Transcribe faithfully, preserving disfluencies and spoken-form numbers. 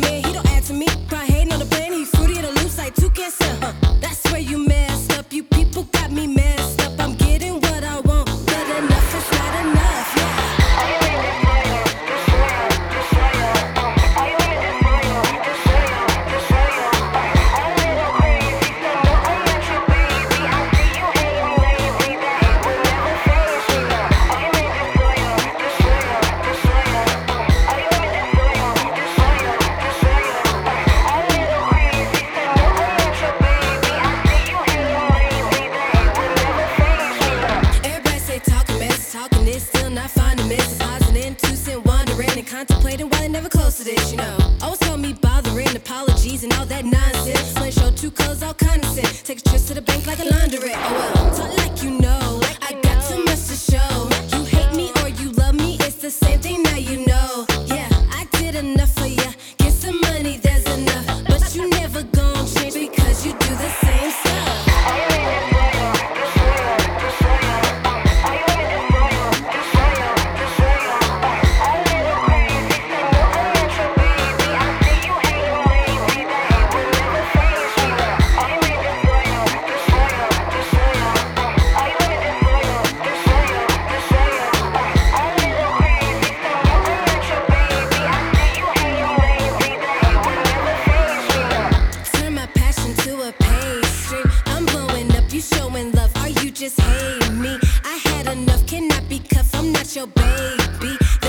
man, he don't add to me. Probably hating on the plan, he fruity and loose like two can't sell, huh? That's where you messed up. You people got me messed up. I'm getting what I want, but enough is not enough, yeah. Talking this, still not finding misses. Pausing in, two cent wandering and contemplating while I never close to this, you know. Always call me bothering, apologies and all that nonsense. Plain show two colors, all kind of sense. Take a trip to the bank like a laundrette. Oh well, talk like you know. I got too much to show. You hate me or you love me, it's the same thing now you know. Yeah, I did enough for ya. Get some money, there's enough. But you never gon' change because you do the same stuff. Showing love, are you just hating me? I had enough, cannot be cuffed, I'm not your baby.